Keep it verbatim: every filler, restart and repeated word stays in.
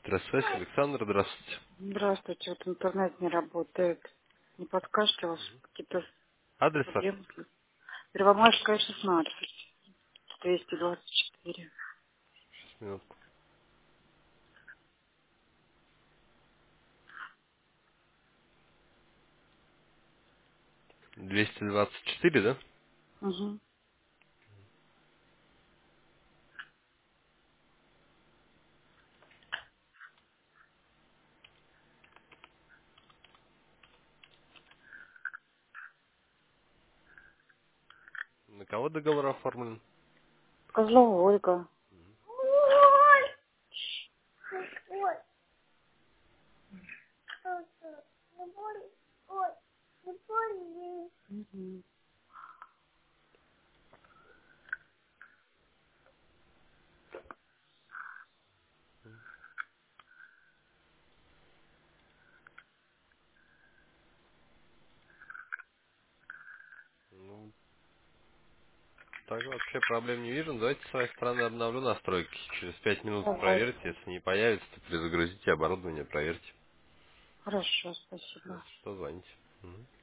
Электросвязь, Александр, здравствуйте. Здравствуйте, вот интернет не работает. Не подскажете, у вас какие-то Адрес ваш? проблемы? Первомайская, шестнадцать, двести двадцать четыре. Сейчас, минутку. двести двадцать четыре, да? Угу. На кого договор оформлен? Козлова Ольга. Мгм. Ну, так вообще проблем не вижу. Давайте с своей стороны обновлю настройки. Через пять минут проверьте. Давайте. Если не появится, то перезагрузите оборудование, проверьте. Хорошо, спасибо. Если что, звоните. Мгм.